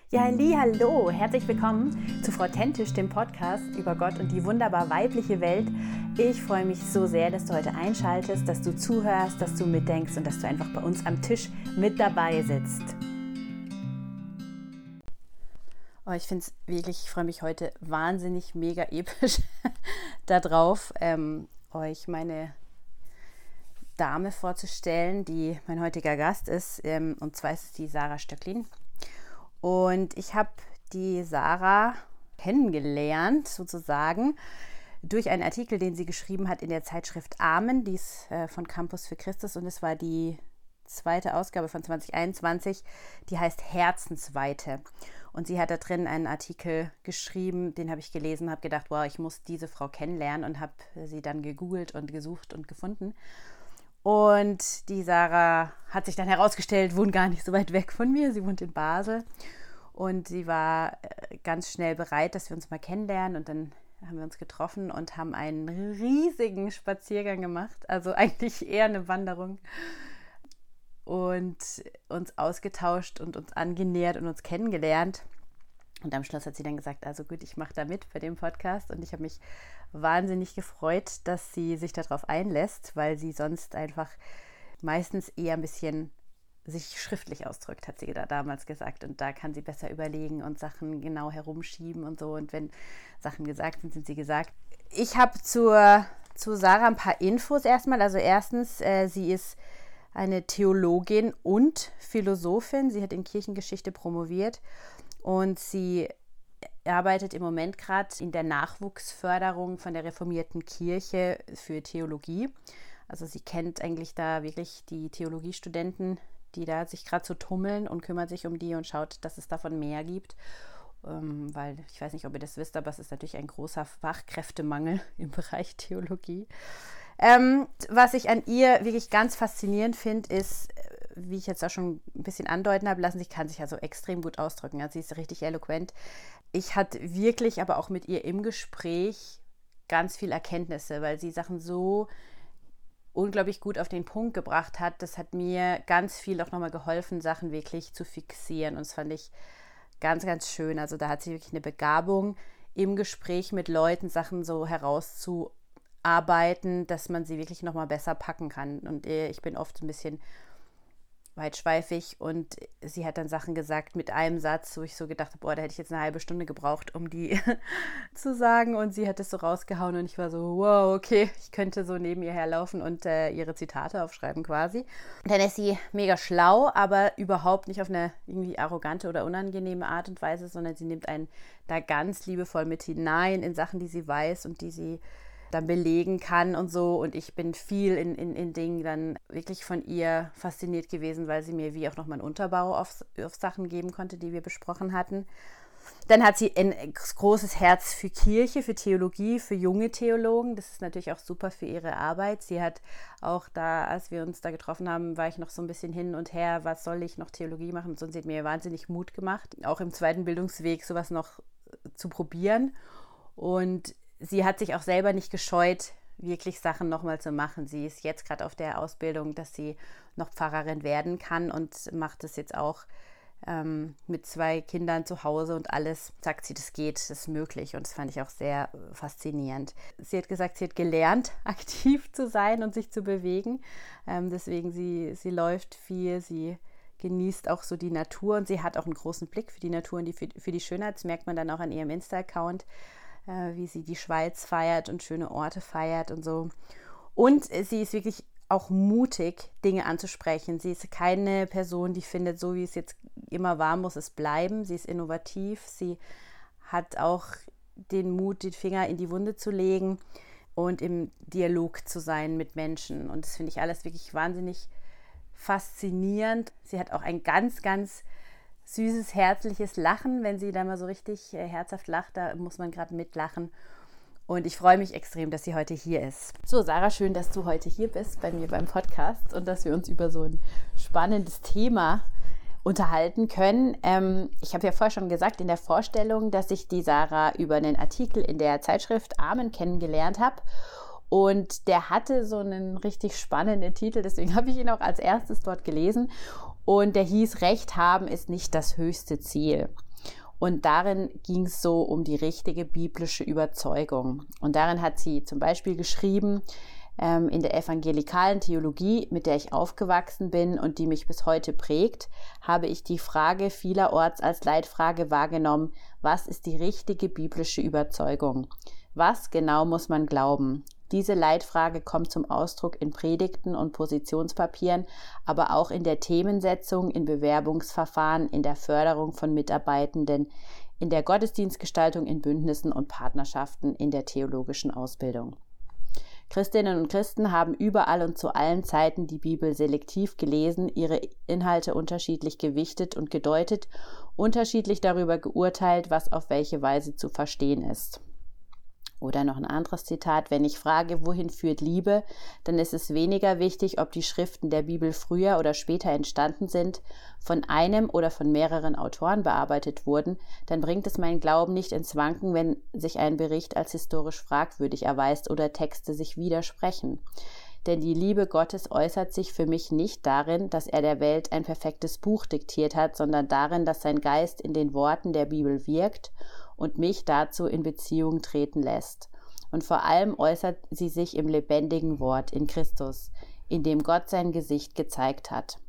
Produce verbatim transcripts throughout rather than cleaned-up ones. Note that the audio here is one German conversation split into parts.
Ja, halli, hallo, herzlich willkommen zu Frautentisch, dem Podcast über Gott und die wunderbar weibliche Welt. Ich freue mich so sehr, dass du heute einschaltest, dass du zuhörst, dass du mitdenkst und dass du einfach bei uns am Tisch mit dabei sitzt. Oh, ich finde es wirklich, ich freue mich heute wahnsinnig mega episch darauf, ähm, euch meine Dame vorzustellen, die mein heutiger Gast ist. Ähm, und zwar ist es die Sarah Stöcklin. Und ich habe die Sarah kennengelernt, sozusagen, durch einen Artikel, den sie geschrieben hat in der Zeitschrift Amen, die ist äh, von Campus für Christus, und es war die zweite Ausgabe von zwanzig einundzwanzig, die heißt Herzensweite. Und sie hat da drin einen Artikel geschrieben, den habe ich gelesen, habe gedacht, wow, ich muss diese Frau kennenlernen und habe sie dann gegoogelt und gesucht und gefunden. Und die Sarah hat sich dann herausgestellt, wohnt gar nicht so weit weg von mir. Sie wohnt in Basel und sie war ganz schnell bereit, dass wir uns mal kennenlernen. Und dann haben wir uns getroffen und haben einen riesigen Spaziergang gemacht, also eigentlich eher eine Wanderung, und uns ausgetauscht und uns angenähert und uns kennengelernt. Und am Schluss hat sie dann gesagt, also gut, ich mache da mit bei dem Podcast, und ich habe mich wahnsinnig gefreut, dass sie sich darauf einlässt, weil sie sonst einfach meistens eher ein bisschen sich schriftlich ausdrückt, hat sie da damals gesagt. Und da kann sie besser überlegen und Sachen genau herumschieben und so. Und wenn Sachen gesagt sind, sind sie gesagt. Ich habe zur, zu Sarah ein paar Infos erstmal. Also erstens, äh, sie ist eine Theologin und Philosophin. Sie hat in Kirchengeschichte promoviert und sie arbeitet im Moment gerade in der Nachwuchsförderung von der reformierten Kirche für Theologie. Also sie kennt eigentlich da wirklich die Theologiestudenten, die da sich gerade so tummeln, und kümmert sich um die und schaut, dass es davon mehr gibt. Ähm, weil, ich weiß nicht, ob ihr das wisst, aber es ist natürlich ein großer Fachkräftemangel im Bereich Theologie. Ähm, was ich an ihr wirklich ganz faszinierend finde, ist, wie ich jetzt auch schon ein bisschen andeuten habe lassen, sie kann sich also extrem gut ausdrücken. Also sie ist richtig eloquent. Ich hatte wirklich aber auch mit ihr im Gespräch ganz viel Erkenntnisse, weil sie Sachen so unglaublich gut auf den Punkt gebracht hat. Das hat mir ganz viel auch nochmal geholfen, Sachen wirklich zu fixieren. Und das fand ich ganz, ganz schön. Also da hat sie wirklich eine Begabung, im Gespräch mit Leuten Sachen so herauszuarbeiten, dass man sie wirklich nochmal besser packen kann. Und ich bin oft ein bisschen weitschweifig, und sie hat dann Sachen gesagt mit einem Satz, wo ich so gedacht habe, boah, da hätte ich jetzt eine halbe Stunde gebraucht, um die zu sagen, und sie hat es so rausgehauen und ich war so, wow, okay, ich könnte so neben ihr herlaufen und äh, ihre Zitate aufschreiben quasi. Dann ist sie mega schlau, aber überhaupt nicht auf eine irgendwie arrogante oder unangenehme Art und Weise, sondern sie nimmt einen da ganz liebevoll mit hinein in Sachen, die sie weiß und die sie dann belegen kann und so. Und ich bin viel in, in, in Dingen dann wirklich von ihr fasziniert gewesen, weil sie mir wie auch nochmal einen Unterbau auf, auf Sachen geben konnte, die wir besprochen hatten. Dann hat sie ein großes Herz für Kirche, für Theologie, für junge Theologen. Das ist natürlich auch super für ihre Arbeit. Sie hat auch da, als wir uns da getroffen haben, war ich noch so ein bisschen hin und her, was soll ich noch Theologie machen? Und so, sie hat mir wahnsinnig Mut gemacht, auch im zweiten Bildungsweg sowas noch zu probieren. Und sie hat sich auch selber nicht gescheut, wirklich Sachen nochmal zu machen. Sie ist jetzt gerade auf der Ausbildung, dass sie noch Pfarrerin werden kann, und macht es jetzt auch ähm, mit zwei Kindern zu Hause und alles. Sagt sie, das geht, das ist möglich, und das fand ich auch sehr faszinierend. Sie hat gesagt, sie hat gelernt, aktiv zu sein und sich zu bewegen. Ähm, deswegen, sie, sie läuft viel, sie genießt auch so die Natur, und sie hat auch einen großen Blick für die Natur und die, für, für die Schönheit. Das merkt man dann auch an ihrem Insta-Account, wie sie die Schweiz feiert und schöne Orte feiert und so. Und sie ist wirklich auch mutig, Dinge anzusprechen. Sie ist keine Person, die findet, so wie es jetzt immer war, muss es bleiben. Sie ist innovativ. Sie hat auch den Mut, den Finger in die Wunde zu legen und im Dialog zu sein mit Menschen. Und das finde ich alles wirklich wahnsinnig faszinierend. Sie hat auch ein ganz, ganz süßes, herzliches Lachen. Wenn sie da mal so richtig äh, herzhaft lacht, da muss man gerade mitlachen. Und ich freue mich extrem, dass sie heute hier ist. So, Sarah, schön, dass du heute hier bist bei mir beim Podcast und dass wir uns über so ein spannendes Thema unterhalten können. Ähm, ich habe ja vorher schon gesagt in der Vorstellung, dass ich die Sarah über einen Artikel in der Zeitschrift Amen kennengelernt habe. Und der hatte so einen richtig spannenden Titel, deswegen habe ich ihn auch als erstes dort gelesen. Und der hieß, Recht haben ist nicht das höchste Ziel. Und darin ging es so um die richtige biblische Überzeugung. Und darin hat sie zum Beispiel geschrieben, ähm, in der evangelikalen Theologie, mit der ich aufgewachsen bin und die mich bis heute prägt, habe ich die Frage vielerorts als Leitfrage wahrgenommen: Was ist die richtige biblische Überzeugung? Was genau muss man glauben? Diese Leitfrage kommt zum Ausdruck in Predigten und Positionspapieren, aber auch in der Themensetzung, in Bewerbungsverfahren, in der Förderung von Mitarbeitenden, in der Gottesdienstgestaltung, in Bündnissen und Partnerschaften, in der theologischen Ausbildung. Christinnen und Christen haben überall und zu allen Zeiten die Bibel selektiv gelesen, ihre Inhalte unterschiedlich gewichtet und gedeutet, unterschiedlich darüber geurteilt, was auf welche Weise zu verstehen ist. Oder noch ein anderes Zitat: Wenn ich frage, wohin führt Liebe, dann ist es weniger wichtig, ob die Schriften der Bibel früher oder später entstanden sind, von einem oder von mehreren Autoren bearbeitet wurden, dann bringt es meinen Glauben nicht ins Wanken, wenn sich ein Bericht als historisch fragwürdig erweist oder Texte sich widersprechen. Denn die Liebe Gottes äußert sich für mich nicht darin, dass er der Welt ein perfektes Buch diktiert hat, sondern darin, dass sein Geist in den Worten der Bibel wirkt und mich dazu in Beziehung treten lässt. Und vor allem äußert sie sich im lebendigen Wort, in Christus, in dem Gott sein Gesicht gezeigt hat.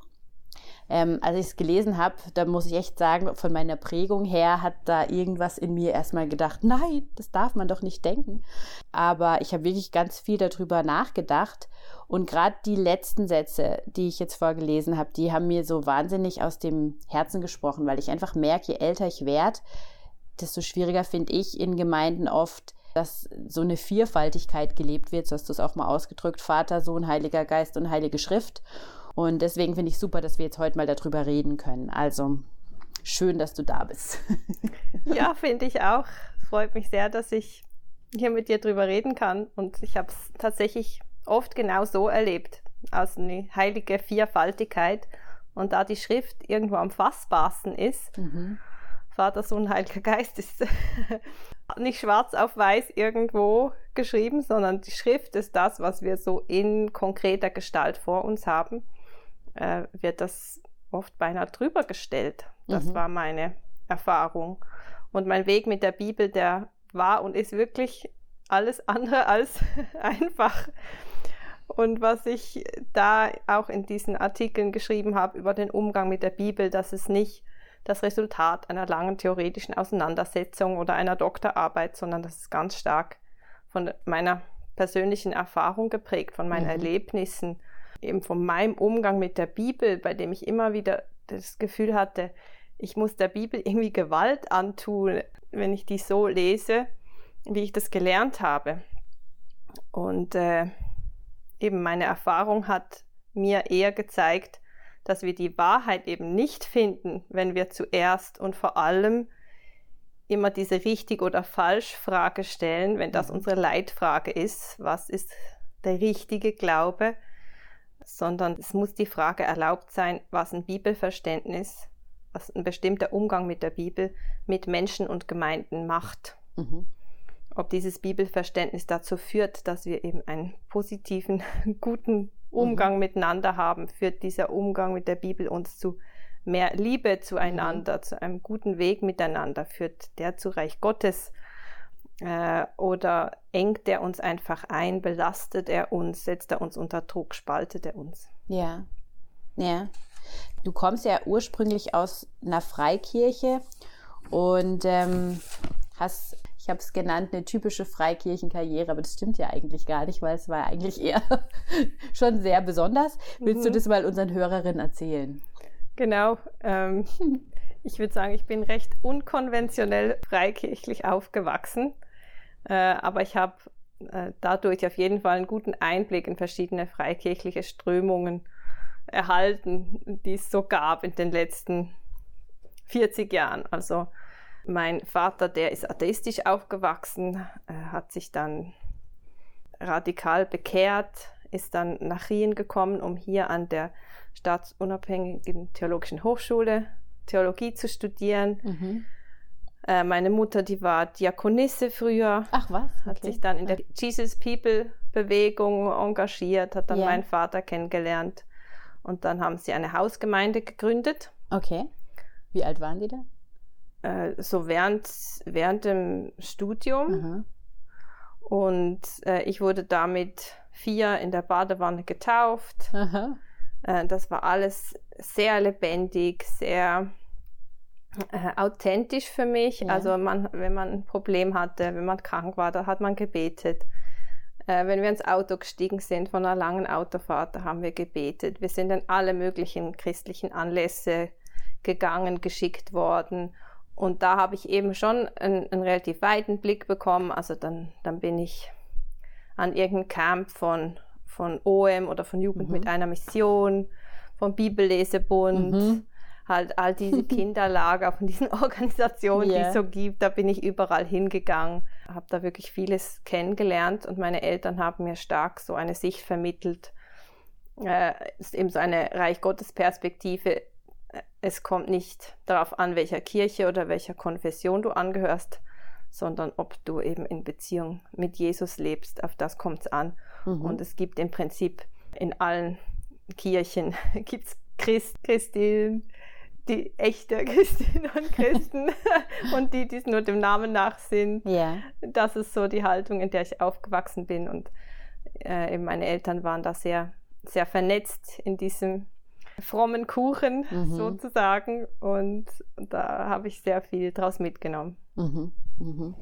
Ähm, als ich es gelesen habe, da muss ich echt sagen, von meiner Prägung her hat da irgendwas in mir erstmal gedacht, nein, das darf man doch nicht denken. Aber ich habe wirklich ganz viel darüber nachgedacht und gerade die letzten Sätze, die ich jetzt vorgelesen habe, die haben mir so wahnsinnig aus dem Herzen gesprochen, weil ich einfach merke, je älter ich werde, desto schwieriger finde ich in Gemeinden oft, dass so eine Vielfaltigkeit gelebt wird. So hast du es auch mal ausgedrückt: Vater, Sohn, Heiliger Geist und Heilige Schrift. Und deswegen finde ich super, dass wir jetzt heute mal darüber reden können. Also schön, dass du da bist. Ja, finde ich auch. Freut mich sehr, dass ich hier mit dir drüber reden kann. Und ich habe es tatsächlich oft genau so erlebt, als eine heilige Vierfaltigkeit. Und da die Schrift irgendwo am fassbarsten ist, mhm. Vater, Sohn, Heiliger Geist ist nicht schwarz auf weiß irgendwo geschrieben, sondern die Schrift ist das, was wir so in konkreter Gestalt vor uns haben, äh, wird das oft beinahe drüber gestellt. Das mhm. war meine Erfahrung. Und mein Weg mit der Bibel, der war und ist wirklich alles andere als einfach. Und was ich da auch in diesen Artikeln geschrieben habe über den Umgang mit der Bibel, dass es nicht das Resultat einer langen theoretischen Auseinandersetzung oder einer Doktorarbeit, sondern das ist ganz stark von meiner persönlichen Erfahrung geprägt, von meinen mhm. Erlebnissen, eben von meinem Umgang mit der Bibel, bei dem ich immer wieder das Gefühl hatte, ich muss der Bibel irgendwie Gewalt antun, wenn ich die so lese, wie ich das gelernt habe. Und äh, eben meine Erfahrung hat mir eher gezeigt, dass wir die Wahrheit eben nicht finden, wenn wir zuerst und vor allem immer diese Richtig- oder Falsch-Frage stellen, wenn das unsere Leitfrage ist, was ist der richtige Glaube, sondern es muss die Frage erlaubt sein, was ein Bibelverständnis, was ein bestimmter Umgang mit der Bibel mit Menschen und Gemeinden macht. Mhm. Ob dieses Bibelverständnis dazu führt, dass wir eben einen positiven, guten Umgang mhm. miteinander haben, führt dieser Umgang mit der Bibel uns zu mehr Liebe zueinander, mhm. zu einem guten Weg miteinander, führt der zu Reich Gottes äh, oder engt er uns einfach ein, belastet er uns, setzt er uns unter Druck, spaltet er uns. Ja, ja. Du kommst ja ursprünglich aus einer Freikirche und ähm, hast, ich habe es genannt, eine typische Freikirchenkarriere, aber das stimmt ja eigentlich gar nicht, weil es war eigentlich eher schon sehr besonders. Willst mhm. du das mal unseren Hörerinnen erzählen? Genau. Ähm, ich würde sagen, ich bin recht unkonventionell freikirchlich aufgewachsen, äh, aber ich habe äh, dadurch auf jeden Fall einen guten Einblick in verschiedene freikirchliche Strömungen erhalten, die es so gab in den letzten vierzig Jahren. Also mein Vater, der ist atheistisch aufgewachsen, äh, hat sich dann radikal bekehrt, ist dann nach Rien gekommen, um hier an der staatsunabhängigen Theologischen Hochschule Theologie zu studieren. Mhm. Äh, meine Mutter, die war Diakonisse früher. Ach was? Okay. Hat sich dann in der Jesus People Bewegung engagiert, hat dann yeah. meinen Vater kennengelernt. Und dann haben sie eine Hausgemeinde gegründet. Okay. Wie alt waren die da? Äh, so während, während dem Studium. Mhm. Und äh, ich wurde da mit vier in der Badewanne getauft. Aha. Äh, das war alles sehr lebendig, sehr äh, authentisch für mich. Ja. Also man, wenn man ein Problem hatte, wenn man krank war, da hat man gebetet. Äh, wenn wir ins Auto gestiegen sind von einer langen Autofahrt, da haben wir gebetet. Wir sind in alle möglichen christlichen Anlässe gegangen, geschickt worden. Und da habe ich eben schon einen, einen relativ weiten Blick bekommen. Also dann, dann bin ich an irgendein Camp von, von O M oder von Jugend mhm. mit einer Mission, vom Bibellesebund, mhm. halt all diese Kinderlager von diesen Organisationen, yeah. die es so gibt. Da bin ich überall hingegangen, habe da wirklich vieles kennengelernt und meine Eltern haben mir stark so eine Sicht vermittelt, äh, ist eben so eine Reich-Gottes-Perspektive. Es kommt nicht darauf an, welcher Kirche oder welcher Konfession du angehörst, sondern ob du eben in Beziehung mit Jesus lebst. Auf das kommt es an. Mhm. Und es gibt im Prinzip in allen Kirchen gibt's Christ, Christinnen, die echte Christinnen und Christen und die, die es nur dem Namen nach sind. Yeah. Das ist so die Haltung, in der ich aufgewachsen bin. Und äh, eben meine Eltern waren da sehr, sehr vernetzt in diesem frommen Kuchen mhm. sozusagen. Und da habe ich sehr viel draus mitgenommen. Mhm. Mhm.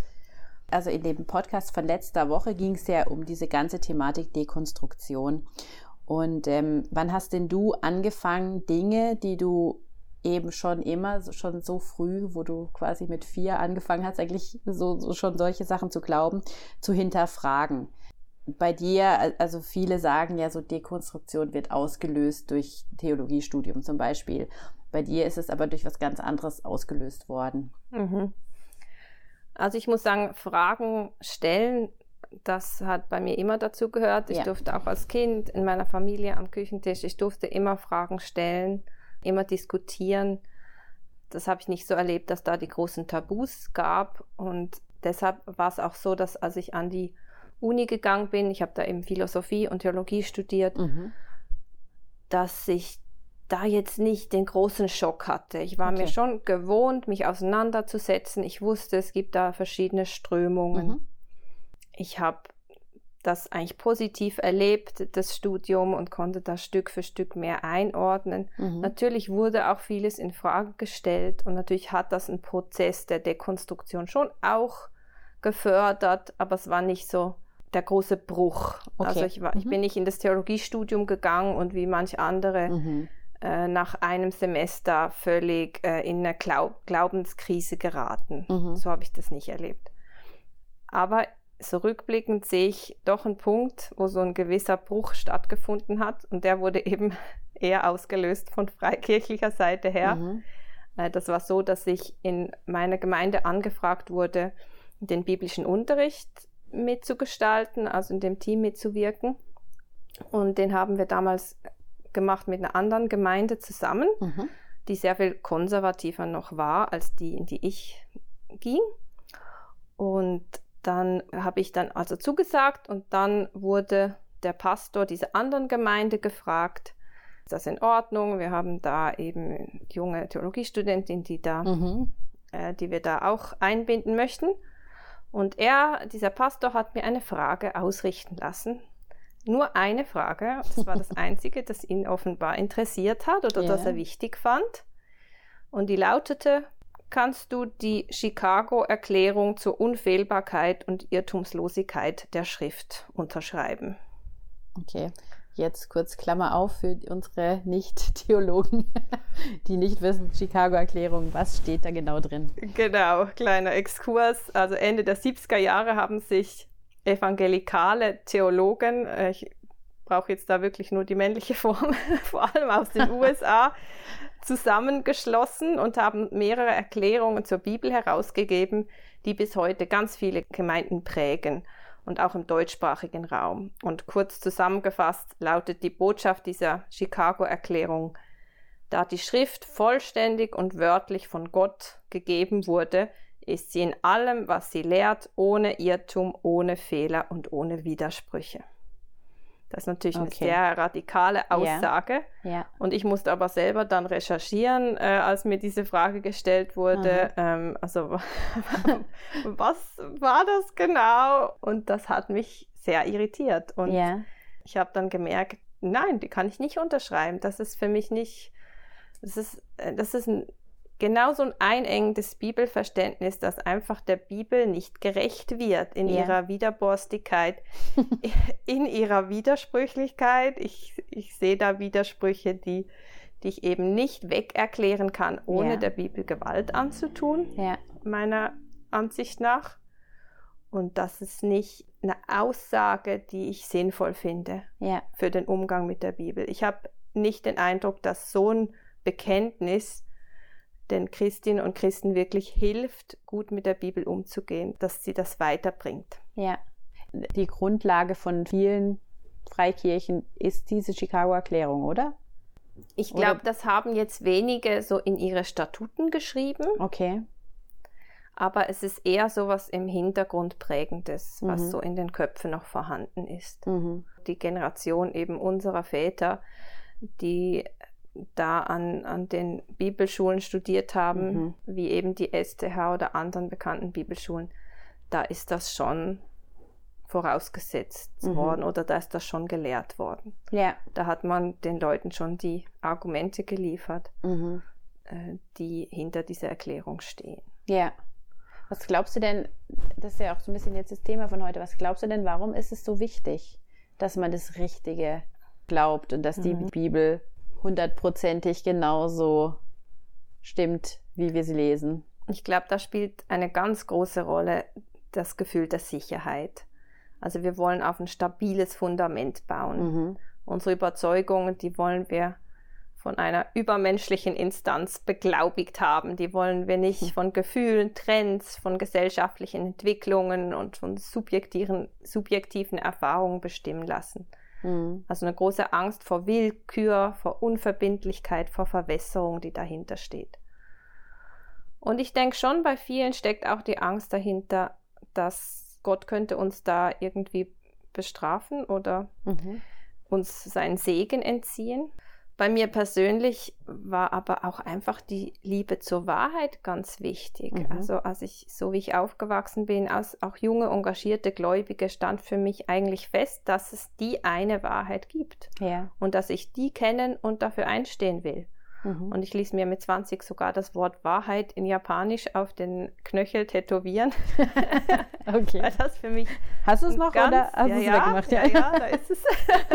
Also in dem Podcast von letzter Woche ging es ja um diese ganze Thematik Dekonstruktion. Und ähm, wann hast denn du angefangen, Dinge, die du eben schon immer, schon so früh, wo du quasi mit vier angefangen hast, eigentlich so, so schon solche Sachen zu glauben, zu hinterfragen? Bei dir, also viele sagen ja, so Dekonstruktion wird ausgelöst durch Theologiestudium zum Beispiel. Bei dir ist es aber durch was ganz anderes ausgelöst worden. Mhm. Also ich muss sagen, Fragen stellen, das hat bei mir immer dazu gehört. Ich ja. durfte auch als Kind in meiner Familie am Küchentisch, ich durfte immer Fragen stellen, immer diskutieren. Das habe ich nicht so erlebt, dass da die großen Tabus gab. Und deshalb war es auch so, dass als ich an die Uni gegangen bin, ich habe da eben Philosophie und Theologie studiert, mhm. dass ich da jetzt nicht den großen Schock hatte. Ich war okay. mir schon gewohnt, mich auseinanderzusetzen. Ich wusste, es gibt da verschiedene Strömungen. Mhm. Ich habe das eigentlich positiv erlebt, das Studium, und konnte das Stück für Stück mehr einordnen. Mhm. Natürlich wurde auch vieles in Frage gestellt und natürlich hat das einen Prozess der Dekonstruktion schon auch gefördert, aber es war nicht so der große Bruch. Okay. Also ich, war, mhm. ich bin nicht in das Theologiestudium gegangen und wie manch andere mhm. äh, nach einem Semester völlig äh, in eine Glaub- Glaubenskrise geraten. Mhm. So habe ich das nicht erlebt. Aber so rückblickend sehe ich doch einen Punkt, wo so ein gewisser Bruch stattgefunden hat, und der wurde eben eher ausgelöst von freikirchlicher Seite her. Mhm. Äh, das war so, dass ich in meiner Gemeinde angefragt wurde, den biblischen Unterricht mitzugestalten, also in dem Team mitzuwirken. Und den haben wir damals gemacht mit einer anderen Gemeinde zusammen, mhm. die sehr viel konservativer noch war als die, in die ich ging. Und dann habe ich dann also zugesagt, und dann wurde der Pastor dieser anderen Gemeinde gefragt, ist das in Ordnung? Wir haben da eben junge Theologiestudentin, die da, mhm. äh, die wir da auch einbinden möchten. Und er, dieser Pastor, hat mir eine Frage ausrichten lassen. Nur eine Frage. Das war das Einzige, das ihn offenbar interessiert hat oder yeah. das er wichtig fand. Und die lautete: Kannst du die Chicago-Erklärung zur Unfehlbarkeit und Irrtumslosigkeit der Schrift unterschreiben? Okay, jetzt kurz Klammer auf für unsere Nicht-Theologen, die nicht wissen, Chicago-Erklärung, was steht da genau drin? Genau, kleiner Exkurs. Also Ende der siebziger Jahre haben sich evangelikale Theologen, ich brauche jetzt da wirklich nur die männliche Form, vor allem aus den U S A, zusammengeschlossen und haben mehrere Erklärungen zur Bibel herausgegeben, die bis heute ganz viele Gemeinden prägen und auch im deutschsprachigen Raum. Und kurz zusammengefasst lautet die Botschaft dieser Chicago-Erklärung: Da die Schrift vollständig und wörtlich von Gott gegeben wurde, ist sie in allem, was sie lehrt, ohne Irrtum, ohne Fehler und ohne Widersprüche. Das ist natürlich Okay. eine sehr radikale Aussage. Ja. Ja. Und ich musste aber selber dann recherchieren, äh, als mir diese Frage gestellt wurde. Ähm, also was war das genau? Und das hat mich sehr irritiert. Und Ja. ich habe dann gemerkt, nein, die kann ich nicht unterschreiben. Das ist für mich nicht, das ist, das ist ein, genau so ein einengendes Bibelverständnis, das einfach der Bibel nicht gerecht wird in Ja. ihrer Widerborstigkeit, in ihrer Widersprüchlichkeit. Ich, ich sehe da Widersprüche, die, die ich eben nicht wegerklären kann, ohne Ja. der Bibel Gewalt anzutun, Ja. meiner Ansicht nach. Und das ist nicht eine Aussage, die ich sinnvoll finde Ja. für den Umgang mit der Bibel. Ich habe nicht den Eindruck, dass so ein Bekenntnis den Christinnen und Christen wirklich hilft, gut mit der Bibel umzugehen, dass sie das weiterbringt. Ja. Die Grundlage von vielen Freikirchen ist diese Chicago-Erklärung, oder? Ich Oder- glaube, das haben jetzt wenige so in ihre Statuten geschrieben, Okay. aber es ist eher sowas im Hintergrund Prägendes, was Mhm. so in den Köpfen noch vorhanden ist. Mhm. Die Generation eben unserer Väter, die da an, an den Bibelschulen studiert haben, Mhm. wie eben die S T H oder anderen bekannten Bibelschulen, da ist das schon vorausgesetzt Mhm. worden oder da ist das schon gelehrt worden. Ja. Da hat man den Leuten schon die Argumente geliefert, Mhm. äh, die hinter dieser Erklärung stehen. Ja. Was glaubst du denn, das ist ja auch so ein bisschen jetzt das Thema von heute, was glaubst du denn, warum ist es so wichtig, dass man das Richtige glaubt und dass die Mhm. Bibel hundertprozentig genauso stimmt, wie wir sie lesen? Ich glaube, da spielt eine ganz große Rolle das Gefühl der Sicherheit. Also wir wollen auf ein stabiles Fundament bauen. Mhm. Unsere Überzeugungen, die wollen wir von einer übermenschlichen Instanz beglaubigt haben. Die wollen wir nicht von Gefühlen, Trends, von gesellschaftlichen Entwicklungen und von subjektiven, subjektiven Erfahrungen bestimmen lassen. Mhm. Also eine große Angst vor Willkür, vor Unverbindlichkeit, vor Verwässerung, die dahinter steht. Und ich denke schon, bei vielen steckt auch die Angst dahinter, dass Gott könnte uns da irgendwie bestrafen oder Mhm. uns seinen Segen entziehen. Bei mir persönlich war aber auch einfach die Liebe zur Wahrheit ganz wichtig. Mhm. Also als ich, so wie ich aufgewachsen bin, als auch junge, engagierte Gläubige, stand für mich eigentlich fest, dass es die eine Wahrheit gibt Ja. und dass ich die kennen und dafür einstehen will. Mhm. Und ich ließ mir mit zwanzig sogar das Wort Wahrheit in Japanisch auf den Knöchel tätowieren, Okay. weil das für mich Hast du es noch ganz, oder hast ja, du es ja, weggemacht? ja, ja, da ist es.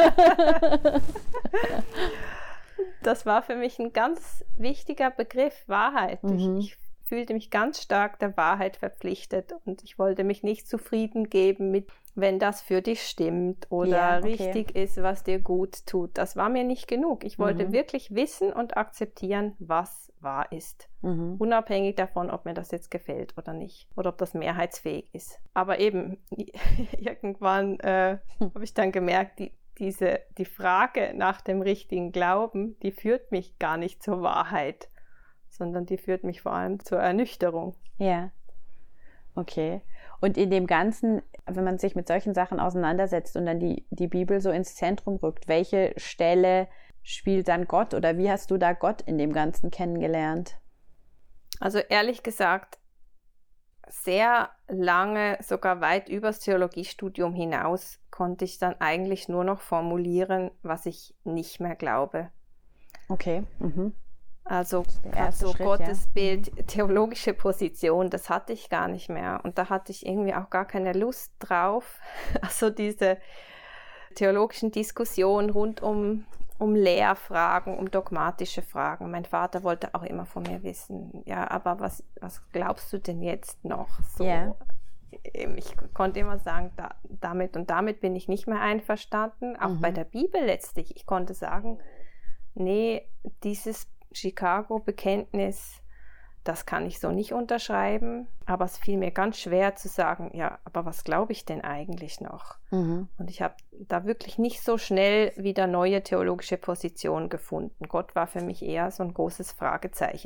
Das war für mich ein ganz wichtiger Begriff, Wahrheit. Mhm. Ich, ich fühlte mich ganz stark der Wahrheit verpflichtet und ich wollte mich nicht zufrieden geben mit, wenn das für dich stimmt oder Ja, okay. richtig ist, was dir gut tut. Das war mir nicht genug. Ich wollte Mhm. wirklich wissen und akzeptieren, was wahr ist. Mhm. Unabhängig davon, ob mir das jetzt gefällt oder nicht. Oder ob das mehrheitsfähig ist. Aber eben, irgendwann äh, habe ich dann gemerkt, die, diese, die Frage nach dem richtigen Glauben, die führt mich gar nicht zur Wahrheit, sondern die führt mich vor allem zur Ernüchterung. Ja. Okay. Und in dem Ganzen, wenn man sich mit solchen Sachen auseinandersetzt und dann die, die Bibel so ins Zentrum rückt, welche Stelle spielt dann Gott oder wie hast du da Gott in dem Ganzen kennengelernt? Also ehrlich gesagt, sehr lange, sogar weit übers Theologiestudium hinaus, konnte ich dann eigentlich nur noch formulieren, was ich nicht mehr glaube. Okay. Mhm. Also, der erste also Schritt, Gottesbild, ja. theologische Position, das hatte ich gar nicht mehr. Und da hatte ich irgendwie auch gar keine Lust drauf. Also diese theologischen Diskussionen rund um, um Lehrfragen, um dogmatische Fragen. Mein Vater wollte auch immer von mir wissen, ja, aber was, was glaubst du denn jetzt noch? So, Ja. Ich konnte immer sagen, da, damit und damit bin ich nicht mehr einverstanden. Auch Mhm. bei der Bibel letztlich. Ich konnte sagen, nee, dieses Chicago-Bekenntnis, das kann ich so nicht unterschreiben, aber es fiel mir ganz schwer zu sagen, ja, aber was glaube ich denn eigentlich noch? Mhm. Und ich habe da wirklich nicht so schnell wieder neue theologische Positionen gefunden. Gott war für mich eher so ein großes Fragezeichen.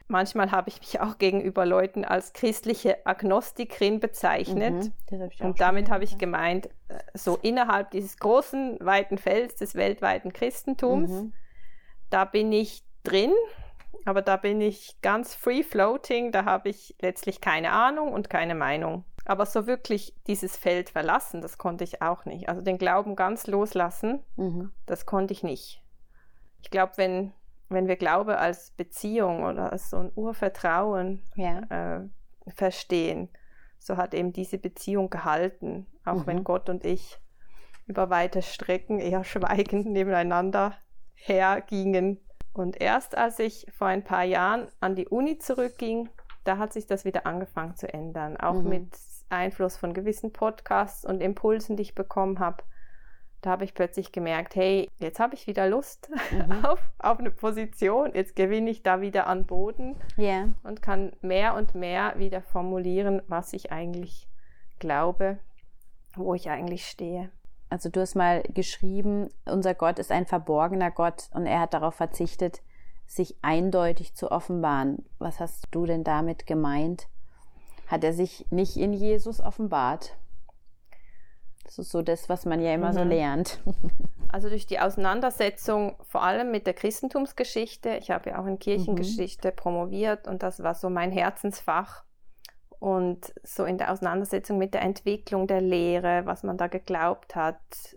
Manchmal habe ich mich auch gegenüber Leuten als christliche Agnostikerin bezeichnet. Mhm, das hab ich auch Und damit habe ich gemeint, so innerhalb dieses großen, weiten Felds des weltweiten Christentums, mhm. da bin ich drin, aber da bin ich ganz free floating, da habe ich letztlich keine Ahnung und keine Meinung. Aber so wirklich dieses Feld verlassen, das konnte ich auch nicht. Also den Glauben ganz loslassen, mhm. das konnte ich nicht. Ich glaube, wenn, wenn wir Glaube als Beziehung oder als so ein Urvertrauen ja. äh, verstehen, so hat eben diese Beziehung gehalten, auch mhm. wenn Gott und ich über weite Strecken eher schweigend nebeneinander hergingen. Und erst als ich vor ein paar Jahren an die Uni zurückging, da hat sich das wieder angefangen zu ändern, auch mhm. mit Einfluss von gewissen Podcasts und Impulsen, die ich bekommen habe. Da habe ich plötzlich gemerkt, hey, jetzt habe ich wieder Lust mhm. auf, auf eine Position, jetzt gewinne ich da wieder an Boden yeah. und kann mehr und mehr wieder formulieren, was ich eigentlich glaube, wo ich eigentlich stehe. Also du hast mal geschrieben, unser Gott ist ein verborgener Gott und er hat darauf verzichtet, sich eindeutig zu offenbaren. Was hast du denn damit gemeint? Hat er sich nicht in Jesus offenbart? Das ist so das, was man ja immer mhm. so lernt. Also durch die Auseinandersetzung vor allem mit der Christentumsgeschichte. Ich habe ja auch in Kirchengeschichte mhm. promoviert und das war so mein Herzensfach. Und so in der Auseinandersetzung mit der Entwicklung der Lehre, was man da geglaubt hat,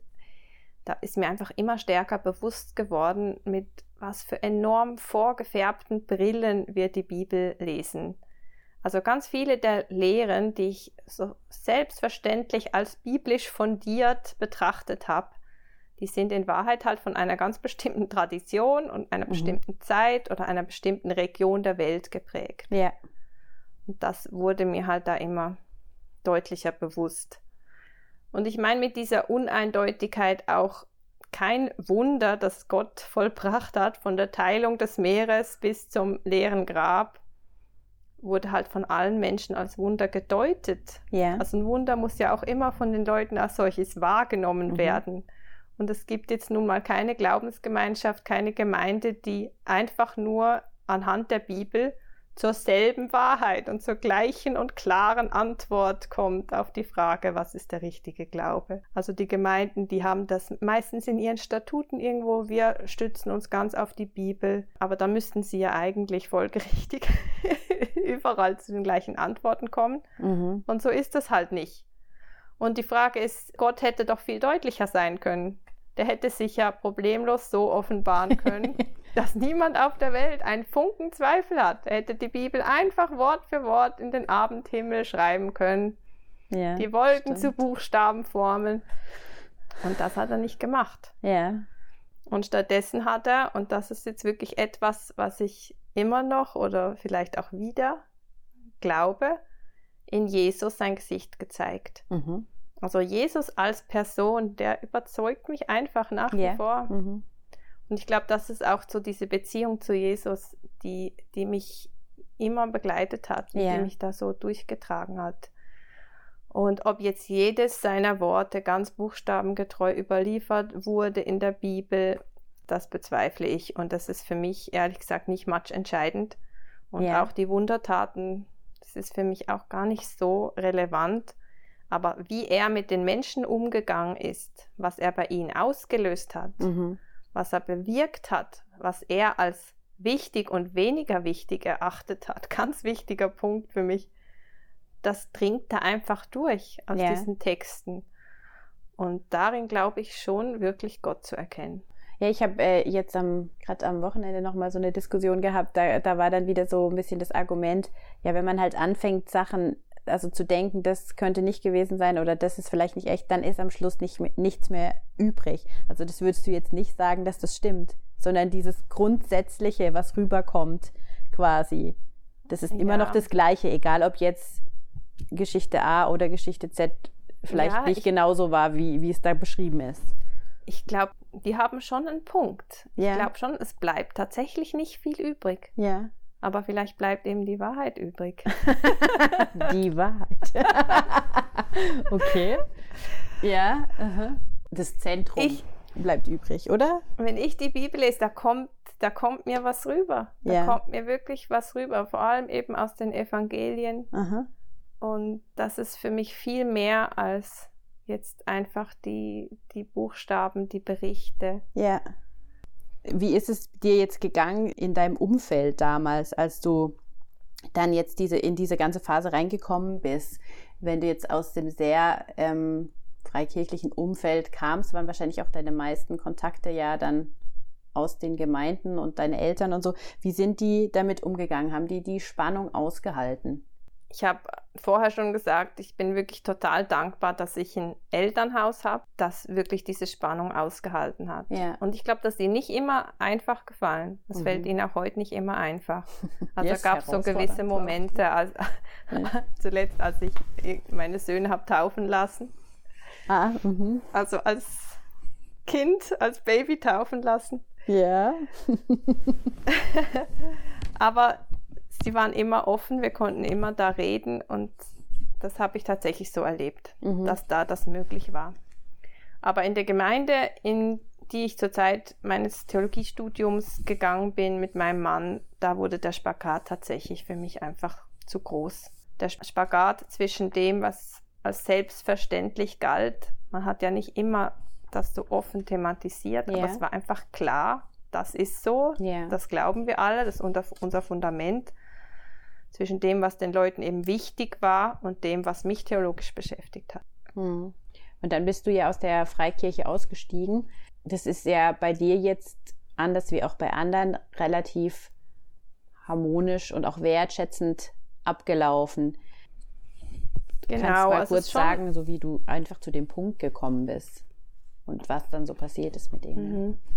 da ist mir einfach immer stärker bewusst geworden, mit was für enorm vorgefärbten Brillen wir die Bibel lesen. Also ganz viele der Lehren, die ich so selbstverständlich als biblisch fundiert betrachtet habe, die sind in Wahrheit halt von einer ganz bestimmten Tradition und einer mhm. bestimmten Zeit oder einer bestimmten Region der Welt geprägt. Ja. Und das wurde mir halt da immer deutlicher bewusst. Und ich meine mit dieser Uneindeutigkeit auch kein Wunder, das Gott vollbracht hat, von der Teilung des Meeres bis zum leeren Grab, wurde halt von allen Menschen als Wunder gedeutet. Yeah. Also ein Wunder muss ja auch immer von den Leuten als solches wahrgenommen mhm. werden. Und es gibt jetzt nun mal keine Glaubensgemeinschaft, keine Gemeinde, die einfach nur anhand der Bibel zur selben Wahrheit und zur gleichen und klaren Antwort kommt auf die Frage, was ist der richtige Glaube. Also die Gemeinden, die haben das meistens in ihren Statuten irgendwo, wir stützen uns ganz auf die Bibel, aber da müssten sie ja eigentlich folgerichtig überall zu den gleichen Antworten kommen. Mhm. Und so ist das halt nicht. Und die Frage ist, Gott hätte doch viel deutlicher sein können. Der hätte sich ja problemlos so offenbaren können, dass niemand auf der Welt einen Funken Zweifel hat. Er hätte die Bibel einfach Wort für Wort in den Abendhimmel schreiben können, ja, die Wolken stimmt. zu Buchstaben formeln. Und das hat er nicht gemacht. Ja. Und stattdessen hat er, und das ist jetzt wirklich etwas, was ich immer noch oder vielleicht auch wieder glaube, in Jesus sein Gesicht gezeigt. Mhm. Also Jesus als Person, der überzeugt mich einfach nach yeah. wie vor. Mhm. Und ich glaube, das ist auch so diese Beziehung zu Jesus, die, die mich immer begleitet hat, yeah. die mich da so durchgetragen hat. Und ob jetzt jedes seiner Worte ganz buchstabengetreu überliefert wurde in der Bibel, das bezweifle ich. Und das ist für mich, ehrlich gesagt, nicht matchentscheidend. Und yeah. auch die Wundertaten, das ist für mich auch gar nicht so relevant. Aber wie er mit den Menschen umgegangen ist, was er bei ihnen ausgelöst hat, mhm. was er bewirkt hat, was er als wichtig und weniger wichtig erachtet hat, ganz wichtiger Punkt für mich, das dringt da einfach durch aus ja. diesen Texten. Und darin glaube ich schon, wirklich Gott zu erkennen. Ja, ich habe äh, jetzt am, gerade am Wochenende nochmal so eine Diskussion gehabt, da, da war dann wieder so ein bisschen das Argument, ja, wenn man halt anfängt, Sachen also zu denken, das könnte nicht gewesen sein oder das ist vielleicht nicht echt, dann ist am Schluss nicht, nichts mehr übrig. Also das würdest du jetzt nicht sagen, dass das stimmt, sondern dieses Grundsätzliche, was rüberkommt quasi, das ist ja. immer noch das Gleiche, egal ob jetzt Geschichte A oder Geschichte Z vielleicht ja, nicht ich, genauso war, wie, wie es da beschrieben ist. Ich glaube, die haben schon einen Punkt. Ja. Ich glaube schon, es bleibt tatsächlich nicht viel übrig. Ja. Aber vielleicht bleibt eben die Wahrheit übrig. Die Wahrheit. Okay. Ja. Uh-huh. Das Zentrum. Ich, bleibt übrig, oder? Wenn ich die Bibel lese, da kommt, da kommt mir was rüber. Da ja. kommt mir wirklich was rüber, vor allem eben aus den Evangelien. Aha. Und das ist für mich viel mehr als jetzt einfach die, die Buchstaben, die Berichte. Ja. Wie ist es dir jetzt gegangen in deinem Umfeld damals, als du dann jetzt diese, in diese ganze Phase reingekommen bist? Wenn du jetzt aus dem sehr ähm, freikirchlichen Umfeld kamst, waren wahrscheinlich auch deine meisten Kontakte ja dann aus den Gemeinden und deine Eltern und so. Wie sind die damit umgegangen? Haben die die Spannung ausgehalten? Ich habe vorher schon gesagt, ich bin wirklich total dankbar, dass ich ein Elternhaus habe, das wirklich diese Spannung ausgehalten hat. Ja. Und ich glaube, dass die nicht immer einfach gefallen. Das mhm. fällt ihnen auch heute nicht immer einfach. Also yes, da gab es so gewisse Momente, als, ja. zuletzt als ich meine Söhne habe taufen lassen. Ah, mhm. Also als Kind, als Baby taufen lassen. Ja. Aber sie waren immer offen, wir konnten immer da reden und das habe ich tatsächlich so erlebt, mhm. dass da das möglich war. Aber in der Gemeinde, in die ich zur Zeit meines Theologiestudiums gegangen bin mit meinem Mann, da wurde der Spagat tatsächlich für mich einfach zu groß. Der Spagat zwischen dem, was als selbstverständlich galt, man hat ja nicht immer das so offen thematisiert, yeah. aber es war einfach klar, das ist so, yeah. das glauben wir alle, das ist unser Fundament, zwischen dem, was den Leuten eben wichtig war und dem, was mich theologisch beschäftigt hat. Hm. Und dann bist du ja aus der Freikirche ausgestiegen. Das ist ja bei dir jetzt, anders wie auch bei anderen, relativ harmonisch und auch wertschätzend abgelaufen. Genau. Kannst du mal also kurz sagen, so wie du einfach zu dem Punkt gekommen bist und was dann so passiert ist mit denen? Mhm.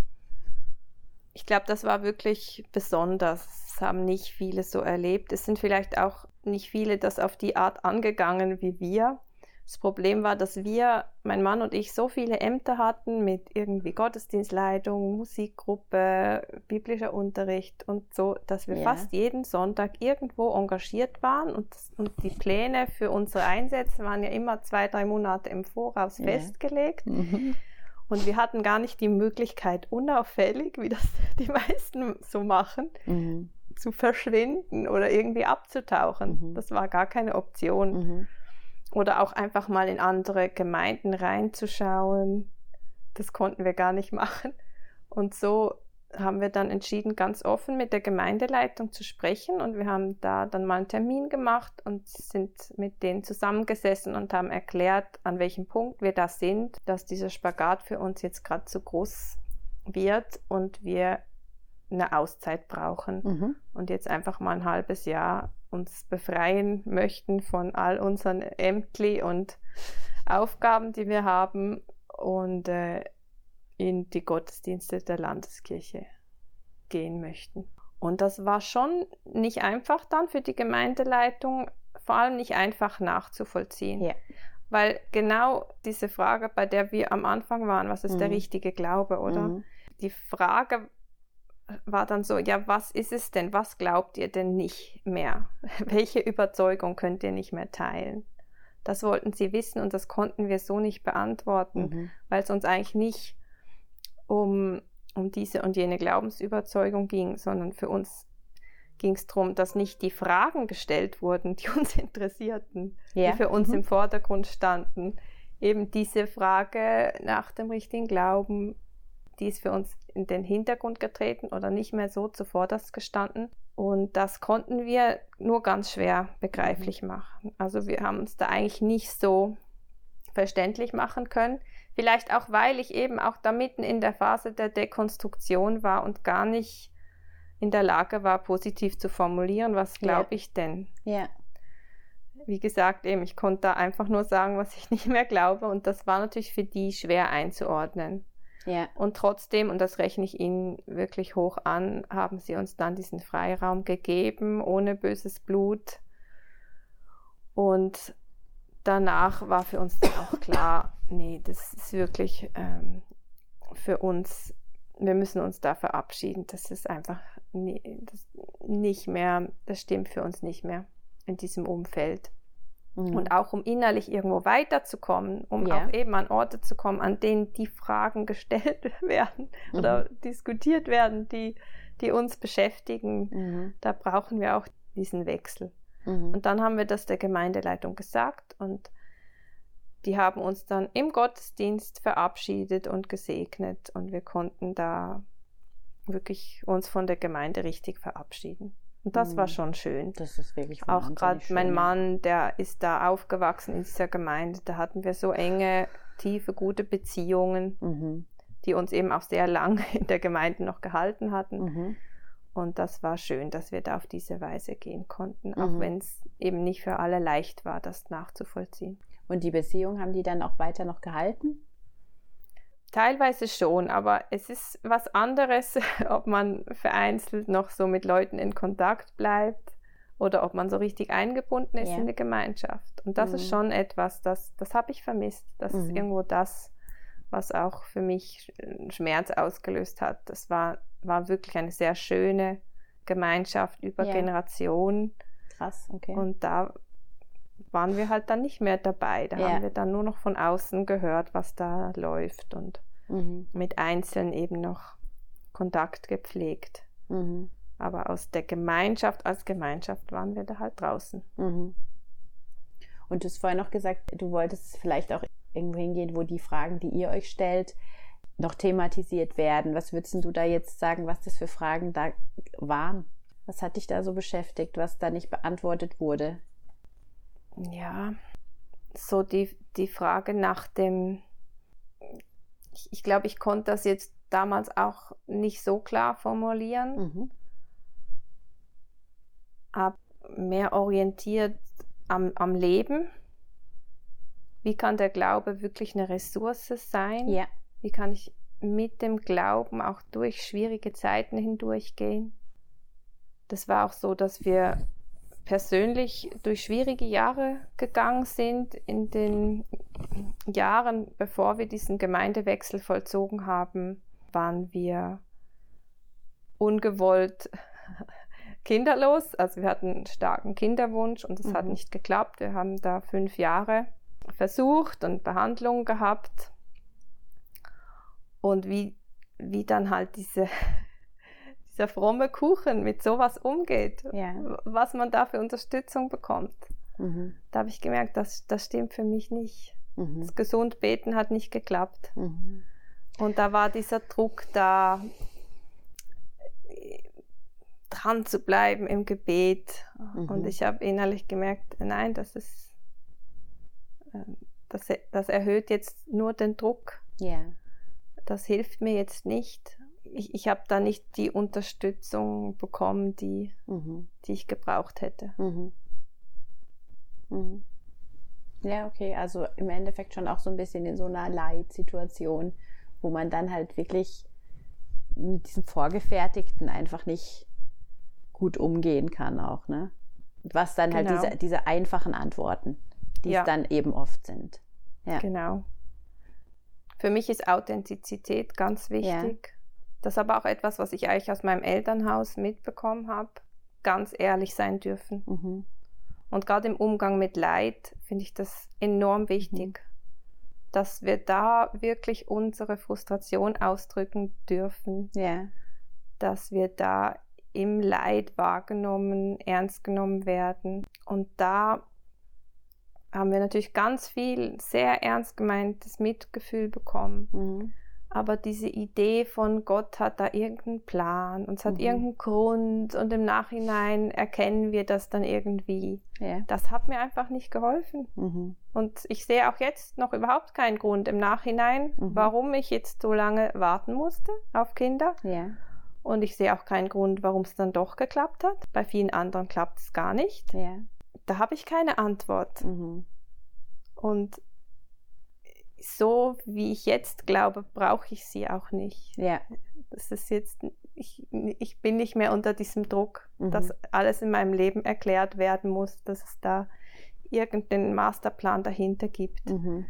Ich glaube, das war wirklich besonders. Das haben nicht viele so erlebt. Es sind vielleicht auch nicht viele das auf die Art angegangen wie wir. Das Problem war, dass wir, mein Mann und ich, so viele Ämter hatten mit irgendwie Gottesdienstleitung, Musikgruppe, biblischer Unterricht und so, dass wir yeah. fast jeden Sonntag irgendwo engagiert waren und, und die Pläne für unsere Einsätze waren ja immer zwei, drei Monate im Voraus yeah. festgelegt. Mhm. Und wir hatten gar nicht die Möglichkeit, unauffällig, wie das die meisten so machen, mhm. zu verschwinden oder irgendwie abzutauchen. Mhm. Das war gar keine Option. Mhm. Oder auch einfach mal in andere Gemeinden reinzuschauen. Das konnten wir gar nicht machen. Und so haben wir dann entschieden, ganz offen mit der Gemeindeleitung zu sprechen. Und wir haben da dann mal einen Termin gemacht und sind mit denen zusammengesessen und haben erklärt, an welchem Punkt wir da sind, dass dieser Spagat für uns jetzt gerade zu groß wird und wir eine Auszeit brauchen. Mhm. Und jetzt einfach mal ein halbes Jahr uns befreien möchten von all unseren Ämtli und Aufgaben, die wir haben und äh, in die Gottesdienste der Landeskirche gehen möchten. Und das war schon nicht einfach dann für die Gemeindeleitung, vor allem nicht einfach nachzuvollziehen. Yeah. Weil genau diese Frage, bei der wir am Anfang waren, was ist mhm. der richtige Glaube, oder? Mhm. Die Frage war dann so, ja, was ist es denn? Was glaubt ihr denn nicht mehr? Welche Überzeugung könnt ihr nicht mehr teilen? Das wollten sie wissen und das konnten wir so nicht beantworten, mhm. weil es uns eigentlich nicht um, um diese und jene Glaubensüberzeugung ging, sondern für uns ging es darum, dass nicht die Fragen gestellt wurden, die uns interessierten, ja. die für uns mhm. im Vordergrund standen. Eben diese Frage nach dem richtigen Glauben, die ist für uns in den Hintergrund getreten oder nicht mehr so zuvorderst gestanden. Und das konnten wir nur ganz schwer begreiflich mhm. machen. Also wir haben uns da eigentlich nicht so verständlich machen können. Vielleicht auch, weil ich eben auch da mitten in der Phase der Dekonstruktion war und gar nicht in der Lage war, positiv zu formulieren, was glaube ja. ich denn? Ja. Wie gesagt, eben, ich konnte da einfach nur sagen, was ich nicht mehr glaube. Und das war natürlich für die schwer einzuordnen. Ja. Und trotzdem, und das rechne ich Ihnen wirklich hoch an, haben sie uns dann diesen Freiraum gegeben, ohne böses Blut. Und danach war für uns dann auch klar, nee, das ist wirklich ähm, für uns, wir müssen uns da verabschieden. Das ist einfach nie, das nicht mehr, das stimmt für uns nicht mehr in diesem Umfeld. Mhm. Und auch um innerlich irgendwo weiterzukommen, um ja. auch eben an Orte zu kommen, an denen die Fragen gestellt werden mhm. oder diskutiert werden, die, die uns beschäftigen. Mhm. Da brauchen wir auch diesen Wechsel. Mhm. Und dann haben wir das der Gemeindeleitung gesagt und die haben uns dann im Gottesdienst verabschiedet und gesegnet und wir konnten da wirklich uns von der Gemeinde richtig verabschieden. Und das mhm. war schon schön. Das ist wirklich auch gerade mein Mann, der ist da aufgewachsen in dieser Gemeinde, da hatten wir so enge, tiefe, gute Beziehungen, mhm. die uns eben auch sehr lange in der Gemeinde noch gehalten hatten. Mhm. Und das war schön, dass wir da auf diese Weise gehen konnten, auch mhm. wenn es eben nicht für alle leicht war, das nachzuvollziehen. Und die Beziehung haben die dann auch weiter noch gehalten? Teilweise schon, aber es ist was anderes, ob man vereinzelt noch so mit Leuten in Kontakt bleibt oder ob man so richtig eingebunden ist ja. in die Gemeinschaft. Und das mhm. ist schon etwas, das, das habe ich vermisst. Das mhm. ist irgendwo das, was auch für mich Schmerz ausgelöst hat. Das war, war wirklich eine sehr schöne Gemeinschaft über ja. Generationen. Krass, okay. Und da waren wir halt dann nicht mehr dabei. Da ja. haben wir dann nur noch von außen gehört, was da läuft und mhm. mit Einzelnen eben noch Kontakt gepflegt. Mhm. Aber aus der Gemeinschaft, als Gemeinschaft waren wir da halt draußen. Mhm. Und du hast vorhin noch gesagt, du wolltest vielleicht auch irgendwo hingehen, wo die Fragen, die ihr euch stellt, noch thematisiert werden. Was würdest du da jetzt sagen, was das für Fragen da waren? Was hat dich da so beschäftigt, was da nicht beantwortet wurde? Ja, so die, die Frage nach dem, ich, ich glaube, ich konnte das jetzt damals auch nicht so klar formulieren, mhm. aber mehr orientiert am, am Leben. Wie kann der Glaube wirklich eine Ressource sein? Ja. Wie kann ich mit dem Glauben auch durch schwierige Zeiten hindurchgehen? Das war auch so, dass wir persönlich durch schwierige Jahre gegangen sind. In den Jahren, bevor wir diesen Gemeindewechsel vollzogen haben, waren wir ungewollt kinderlos. Also wir hatten einen starken Kinderwunsch und es mhm. hat nicht geklappt. Wir haben da fünf Jahre versucht und Behandlungen gehabt. Und wie, wie dann halt diese... der fromme Kuchen mit sowas umgeht, ja. was man da für Unterstützung bekommt. Mhm. Da habe ich gemerkt, das, das stimmt für mich nicht. Mhm. Das gesund beten hat nicht geklappt. Mhm. Und da war dieser Druck da, dran zu bleiben im Gebet. Mhm. Und ich habe innerlich gemerkt, nein, das ist, das, das erhöht jetzt nur den Druck. Ja. Das hilft mir jetzt nicht. Ich, ich habe da nicht die Unterstützung bekommen, die, mhm. die ich gebraucht hätte. Mhm. Mhm. Ja, okay, also im Endeffekt schon auch so ein bisschen in so einer Leitsituation, wo man dann halt wirklich mit diesem Vorgefertigten einfach nicht gut umgehen kann auch, ne? Was dann genau. halt diese, diese einfachen Antworten, die ja. es dann eben oft sind. Ja. Genau. Für mich ist Authentizität ganz wichtig. Ja. Das ist aber auch etwas, was ich eigentlich aus meinem Elternhaus mitbekommen habe. Ganz ehrlich sein dürfen. Mhm. Und gerade im Umgang mit Leid finde ich das enorm wichtig, mhm. dass wir da wirklich unsere Frustration ausdrücken dürfen. Ja. Dass wir da im Leid wahrgenommen, ernst genommen werden. Und da haben wir natürlich ganz viel sehr ernst gemeintes Mitgefühl bekommen. Mhm. Aber diese Idee von Gott hat da irgendeinen Plan und es hat mhm. irgendeinen Grund und im Nachhinein erkennen wir das dann irgendwie. Ja. Das hat mir einfach nicht geholfen. Mhm. Und ich sehe auch jetzt noch überhaupt keinen Grund im Nachhinein, mhm. warum ich jetzt so lange warten musste auf Kinder. Ja. Und ich sehe auch keinen Grund, warum es dann doch geklappt hat. Bei vielen anderen klappt es gar nicht. Ja. Da habe ich keine Antwort. Mhm. Und so wie ich jetzt glaube, brauche ich sie auch nicht. Ja. Das ist jetzt, ich, ich bin nicht mehr unter diesem Druck, mhm. dass alles in meinem Leben erklärt werden muss, dass es da irgendeinen Masterplan dahinter gibt. Mhm.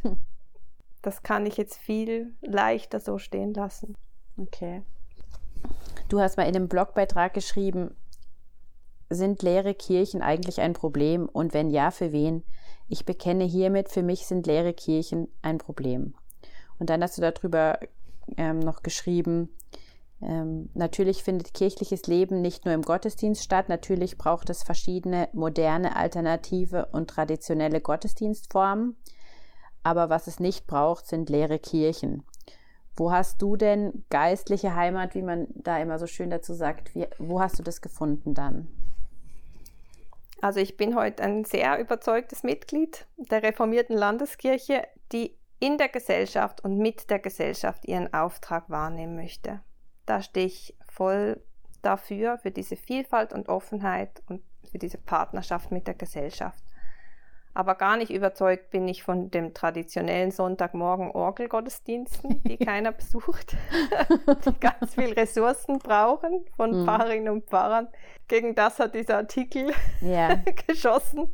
Das kann ich jetzt viel leichter so stehen lassen. Okay. Du hast mal in einem Blogbeitrag geschrieben, sind leere Kirchen eigentlich ein Problem und wenn ja, für wen? Ich bekenne hiermit, für mich sind leere Kirchen ein Problem. Und dann hast du darüber ähm, noch geschrieben, ähm, natürlich findet kirchliches Leben nicht nur im Gottesdienst statt, natürlich braucht es verschiedene moderne, alternative und traditionelle Gottesdienstformen, aber was es nicht braucht, sind leere Kirchen. Wo hast du denn geistliche Heimat, wie man da immer so schön dazu sagt, wie, wo hast du das gefunden dann? Also ich bin heute ein sehr überzeugtes Mitglied der reformierten Landeskirche, die in der Gesellschaft und mit der Gesellschaft ihren Auftrag wahrnehmen möchte. Da stehe ich voll dafür, für diese Vielfalt und Offenheit und für diese Partnerschaft mit der Gesellschaft. Aber gar nicht überzeugt bin ich von dem traditionellen Sonntagmorgen Orgelgottesdiensten, die keiner besucht, die ganz viel Ressourcen brauchen von mm. Pfarrerinnen und Pfarrern. Gegen das hat dieser Artikel yeah. geschossen.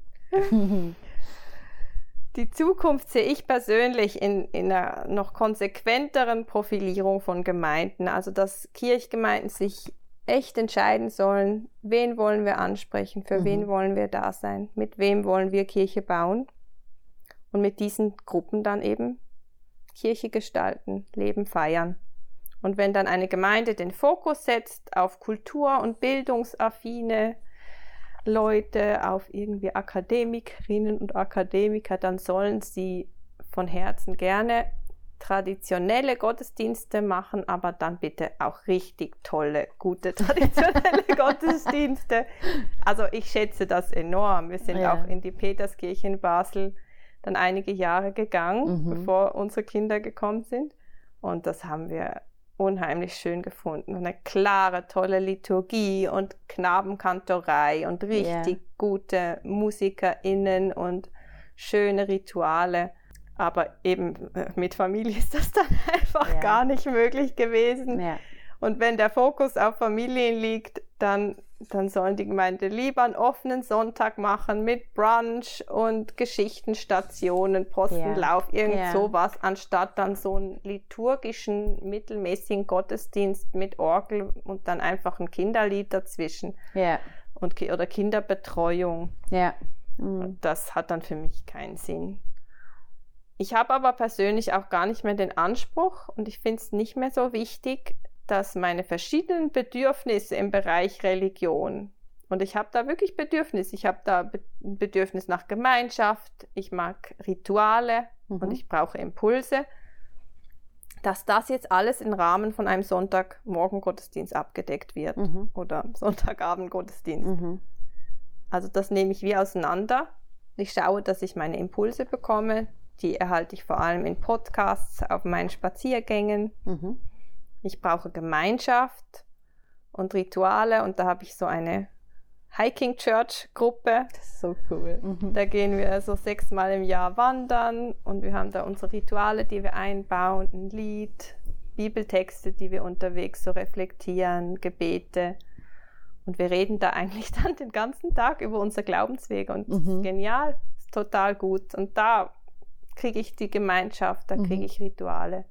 Die Zukunft sehe ich persönlich in, in einer noch konsequenteren Profilierung von Gemeinden, also dass Kirchgemeinden sich echt entscheiden sollen, wen wollen wir ansprechen, für mhm. wen wollen wir da sein, mit wem wollen wir Kirche bauen und mit diesen Gruppen dann eben Kirche gestalten, Leben feiern. Und wenn dann eine Gemeinde den Fokus setzt auf Kultur- und bildungsaffine Leute, auf irgendwie Akademikerinnen und Akademiker, dann sollen sie von Herzen gerne traditionelle Gottesdienste machen, aber dann bitte auch richtig tolle, gute traditionelle Gottesdienste. Also ich schätze das enorm. Wir sind ja. auch in die Peterskirche in Basel dann einige Jahre gegangen, mhm. bevor unsere Kinder gekommen sind. Und das haben wir unheimlich schön gefunden. Eine klare, tolle Liturgie und Knabenkantorei und richtig yeah. gute MusikerInnen und schöne Rituale. Aber eben mit Familie ist das dann einfach ja. gar nicht möglich gewesen. Ja. Und wenn der Fokus auf Familien liegt, dann, dann sollen die Gemeinden lieber einen offenen Sonntag machen mit Brunch und Geschichtenstationen, Postenlauf, ja. irgend ja. sowas, anstatt dann so einen liturgischen, mittelmäßigen Gottesdienst mit Orgel und dann einfach ein Kinderlied dazwischen ja. und, oder Kinderbetreuung. Ja. Mhm. Das hat dann für mich keinen Sinn. Ich habe aber persönlich auch gar nicht mehr den Anspruch und ich finde es nicht mehr so wichtig, dass meine verschiedenen Bedürfnisse im Bereich Religion, und ich habe da wirklich Bedürfnis, ich habe da Be- Bedürfnis nach Gemeinschaft, ich mag Rituale mhm. und ich brauche Impulse, dass das jetzt alles im Rahmen von einem Sonntagmorgen-Gottesdienst abgedeckt wird mhm. oder Sonntagabend-Gottesdienst. Mhm. Also das nehme ich wie auseinander. Ich schaue, dass ich meine Impulse bekomme. Die erhalte ich vor allem in Podcasts auf meinen Spaziergängen. Mhm. Ich brauche Gemeinschaft und Rituale und da habe ich so eine Hiking Church Gruppe. Das ist so cool. Mhm. Da gehen wir so sechsmal im Jahr wandern und wir haben da unsere Rituale, die wir einbauen, ein Lied, Bibeltexte, die wir unterwegs so reflektieren, Gebete. Und wir reden da eigentlich dann den ganzen Tag über unser Glaubensweg und das mhm. ist genial, ist total gut. Und da kriege ich die Gemeinschaft, da kriege ich Rituale.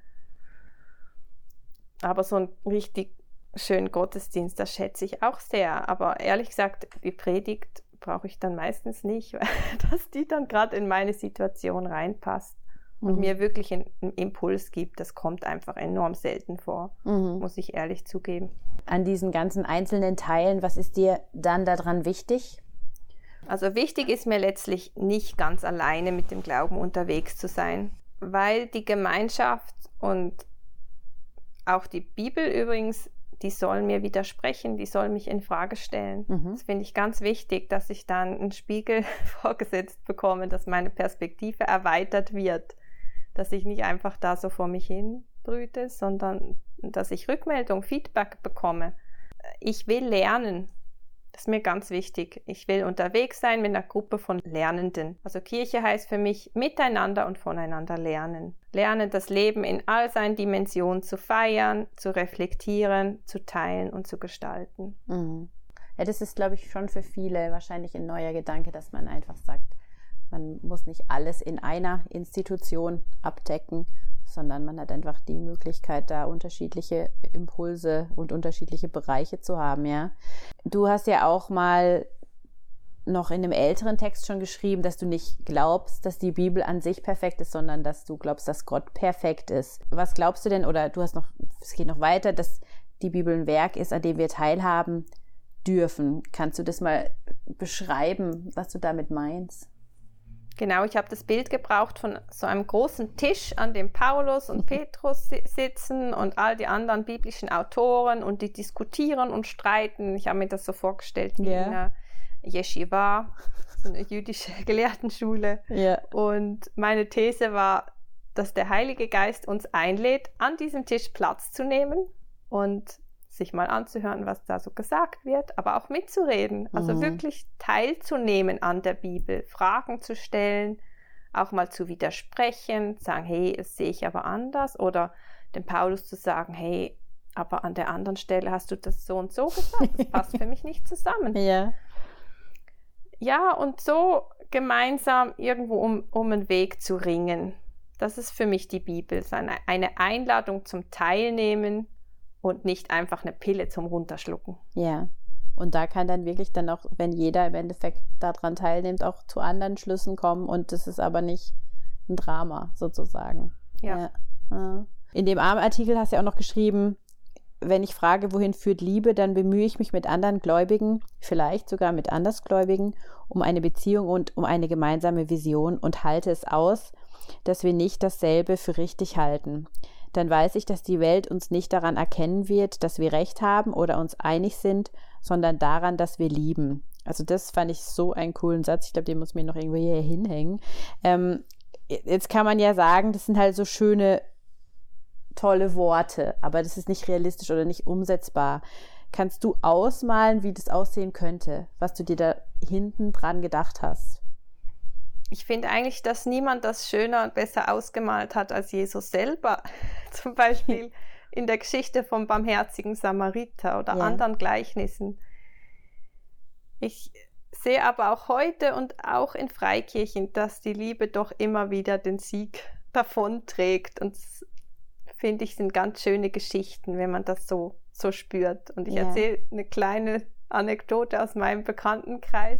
Aber so einen richtig schönen Gottesdienst, das schätze ich auch sehr. Aber ehrlich gesagt, die Predigt brauche ich dann meistens nicht, weil dass die dann gerade in meine Situation reinpasst und mhm. mir wirklich einen, einen Impuls gibt. Das kommt einfach enorm selten vor, mhm. muss ich ehrlich zugeben. An diesen ganzen einzelnen Teilen, was ist dir dann daran wichtig? Also wichtig ist mir letztlich nicht ganz alleine mit dem Glauben unterwegs zu sein, weil die Gemeinschaft und auch die Bibel übrigens, die soll mir widersprechen, die soll mich in Frage stellen. Mhm. Das finde ich ganz wichtig, dass ich dann einen Spiegel vorgesetzt bekomme, dass meine Perspektive erweitert wird, dass ich nicht einfach da so vor mich hin brüte, sondern dass ich Rückmeldung, Feedback bekomme. Ich will lernen. Das ist mir ganz wichtig. Ich will unterwegs sein mit einer Gruppe von Lernenden. Also Kirche heißt für mich miteinander und voneinander lernen. Lernen, das Leben in all seinen Dimensionen zu feiern, zu reflektieren, zu teilen und zu gestalten. Mhm. Ja, das ist, glaube ich, schon für viele wahrscheinlich ein neuer Gedanke, dass man einfach sagt, man muss nicht alles in einer Institution abdecken, sondern man hat einfach die Möglichkeit, da unterschiedliche Impulse und unterschiedliche Bereiche zu haben, ja. Du hast ja auch mal noch in einem älteren Text schon geschrieben, dass du nicht glaubst, dass die Bibel an sich perfekt ist, sondern dass du glaubst, dass Gott perfekt ist. Was glaubst du denn, oder du hast noch, es geht noch weiter, dass die Bibel ein Werk ist, an dem wir teilhaben dürfen. Kannst du das mal beschreiben, was du damit meinst? Genau, ich habe das Bild gebraucht von so einem großen Tisch, an dem Paulus und Petrus sitzen und all die anderen biblischen Autoren und die diskutieren und streiten. Ich habe mir das so vorgestellt wie yeah. in einer Yeshiva, so eine jüdische Gelehrtenschule. Yeah. Und meine These war, dass der Heilige Geist uns einlädt, an diesem Tisch Platz zu nehmen und sich mal anzuhören, was da so gesagt wird, aber auch mitzureden. Also mhm. wirklich teilzunehmen an der Bibel, Fragen zu stellen, auch mal zu widersprechen, sagen, hey, das sehe ich aber anders. Oder dem Paulus zu sagen, hey, aber an der anderen Stelle hast du das so und so gesagt, das passt für mich nicht zusammen. Ja. Ja, und so gemeinsam irgendwo um, um einen Weg zu ringen. Das ist für mich die Bibel, eine, eine Einladung zum Teilnehmen und nicht einfach eine Pille zum Runterschlucken. Ja, und da kann dann wirklich dann auch, wenn jeder im Endeffekt daran teilnimmt, auch zu anderen Schlüssen kommen und das ist aber nicht ein Drama sozusagen. Ja. ja. In dem Arm-Artikel hast du ja auch noch geschrieben, wenn ich frage, wohin führt Liebe, dann bemühe ich mich mit anderen Gläubigen, vielleicht sogar mit Andersgläubigen, um eine Beziehung und um eine gemeinsame Vision und halte es aus, dass wir nicht dasselbe für richtig halten. Dann weiß ich, dass die Welt uns nicht daran erkennen wird, dass wir Recht haben oder uns einig sind, sondern daran, dass wir lieben. Also das fand ich so einen coolen Satz. Ich glaube, den muss mir noch irgendwo hier hinhängen. Ähm, jetzt kann man ja sagen, das sind halt so schöne, tolle Worte, aber das ist nicht realistisch oder nicht umsetzbar. Kannst du ausmalen, wie das aussehen könnte, was du dir da hinten dran gedacht hast? Ich finde eigentlich, dass niemand das schöner und besser ausgemalt hat als Jesus selber. Zum Beispiel in der Geschichte vom barmherzigen Samariter oder ja. anderen Gleichnissen. Ich sehe aber auch heute und auch in Freikirchen, dass die Liebe doch immer wieder den Sieg davonträgt. Und das, finde ich, sind ganz schöne Geschichten, wenn man das so, so spürt. Und ich ja. erzähle eine kleine Anekdote aus meinem Bekanntenkreis,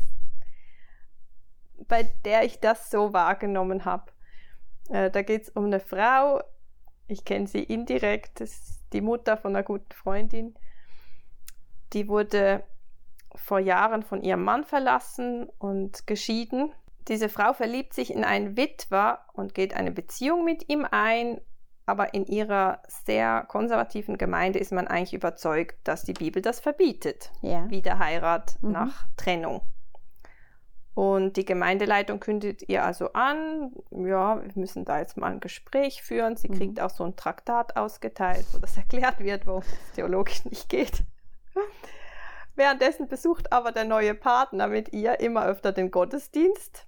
bei der ich das so wahrgenommen habe. Äh, da geht es um eine Frau, ich kenne sie indirekt, das ist die Mutter von einer guten Freundin, die wurde vor Jahren von ihrem Mann verlassen und geschieden. Diese Frau verliebt sich in einen Witwer und geht eine Beziehung mit ihm ein, aber in ihrer sehr konservativen Gemeinde ist man eigentlich überzeugt, dass die Bibel das verbietet. Ja. Wiederheirat mhm. nach Trennung. Und die Gemeindeleitung kündigt ihr also an, ja, wir müssen da jetzt mal ein Gespräch führen. Sie kriegt mhm. auch so ein Traktat ausgeteilt, wo das erklärt wird, wo es theologisch nicht geht. Währenddessen besucht aber der neue Partner mit ihr immer öfter den Gottesdienst.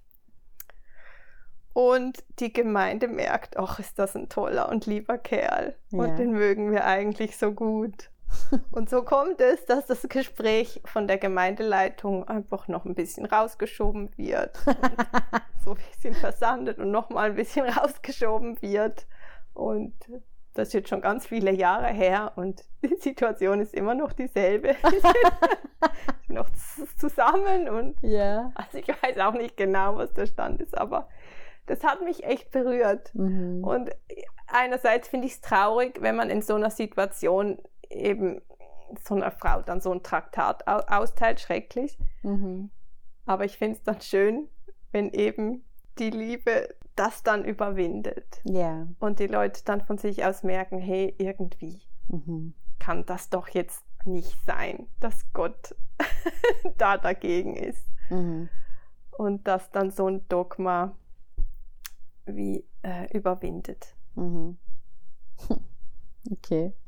Und die Gemeinde merkt, ach, ist das ein toller und lieber Kerl. Ja. Und den mögen wir eigentlich so gut. Und so kommt es, dass das Gespräch von der Gemeindeleitung einfach noch ein bisschen rausgeschoben wird. So ein bisschen versandet und nochmal ein bisschen rausgeschoben wird. Und das ist jetzt schon ganz viele Jahre her und die Situation ist immer noch dieselbe. Sie sind noch zusammen und yeah. also ich weiß auch nicht genau, was der Stand ist, aber das hat mich echt berührt. Mhm. Und einerseits finde ich es traurig, wenn man in so einer Situation eben so einer Frau dann so ein Traktat austeilt, schrecklich. Mhm. Aber ich finde es dann schön, wenn eben die Liebe das dann überwindet. Yeah. Und die Leute dann von sich aus merken, hey, irgendwie mhm. kann das doch jetzt nicht sein, dass Gott da dagegen ist. Mhm. Und dass dann so ein Dogma wie äh, überwindet. Mhm. Okay.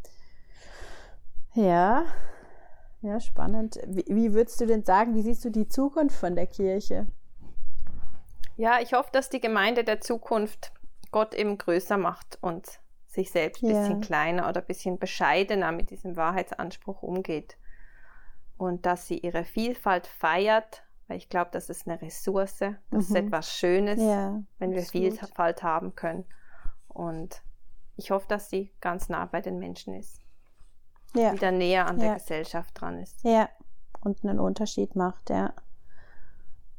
Ja, ja, spannend. Wie, wie würdest du denn sagen, wie siehst du die Zukunft von der Kirche? Ja, ich hoffe, dass die Gemeinde der Zukunft Gott eben größer macht und sich selbst ein ja. bisschen kleiner oder ein bisschen bescheidener mit diesem Wahrheitsanspruch umgeht. Und dass sie ihre Vielfalt feiert, weil ich glaube, das ist eine Ressource, das mhm. ist etwas Schönes, ja, wenn wir Vielfalt haben können. Und ich hoffe, dass sie ganz nah bei den Menschen ist. Ja. Wieder näher an der ja. Gesellschaft dran ist. Ja, und einen Unterschied macht, ja.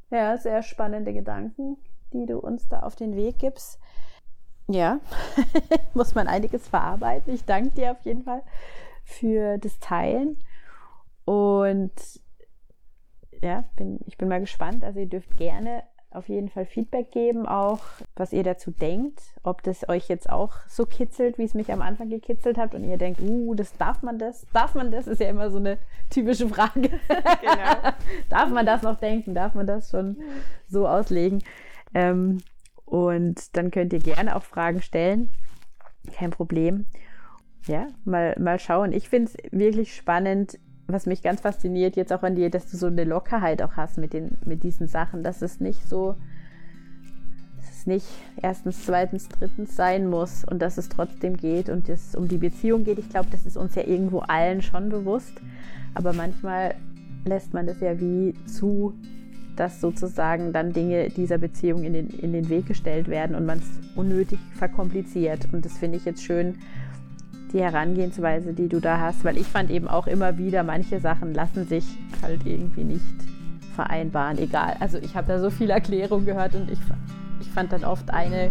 Ja, sehr spannende Gedanken, die du uns da auf den Weg gibst. Ja, muss man einiges verarbeiten. Ich danke dir auf jeden Fall für das Teilen. Und ja, bin, ich bin mal gespannt. Also ihr dürft gerne auf jeden Fall Feedback geben, auch was ihr dazu denkt, ob das euch jetzt auch so kitzelt, wie es mich am Anfang gekitzelt hat und ihr denkt, uh, das darf man das? Darf man das? Ist ja immer so eine typische Frage. Genau. Darf man das noch denken? Darf man das schon so auslegen? Ähm, und dann könnt ihr gerne auch Fragen stellen. Kein Problem. Ja, mal, mal schauen. Ich finde es wirklich spannend, was mich ganz fasziniert jetzt auch an dir, dass du so eine Lockerheit auch hast mit, den, mit diesen Sachen, dass es nicht so, dass es nicht erstens, zweitens, drittens sein muss und dass es trotzdem geht und es um die Beziehung geht. Ich glaube, das ist uns ja irgendwo allen schon bewusst, aber manchmal lässt man das ja wie zu, dass sozusagen dann Dinge dieser Beziehung in den, in den Weg gestellt werden und man es unnötig verkompliziert. Und das finde ich jetzt schön, die Herangehensweise, die du da hast, weil ich fand eben auch immer wieder, manche Sachen lassen sich halt irgendwie nicht vereinbaren, egal. Also ich habe da so viele Erklärungen gehört und ich, ich fand dann oft eine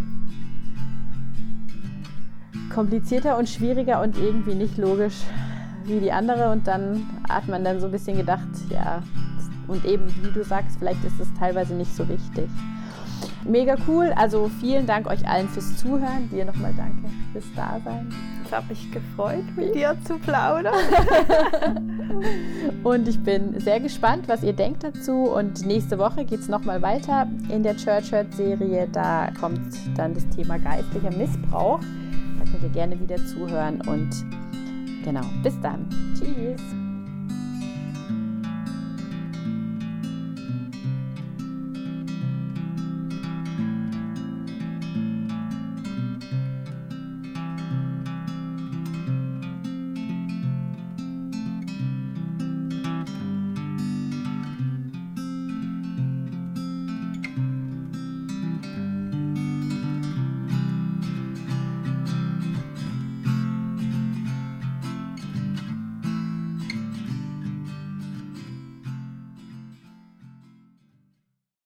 komplizierter und schwieriger und irgendwie nicht logisch wie die andere und dann hat man dann so ein bisschen gedacht, ja, und eben, wie du sagst, vielleicht ist es teilweise nicht so wichtig. Mega cool, also vielen Dank euch allen fürs Zuhören, dir nochmal danke fürs Dasein. Ich habe mich gefreut, mit dir zu plaudern. Und ich bin sehr gespannt, was ihr denkt dazu. Und nächste Woche geht es nochmal weiter in der Church Hurt Serie. Da kommt dann das Thema geistlicher Missbrauch. Da könnt ihr gerne wieder zuhören. Und genau, bis dann. Tschüss.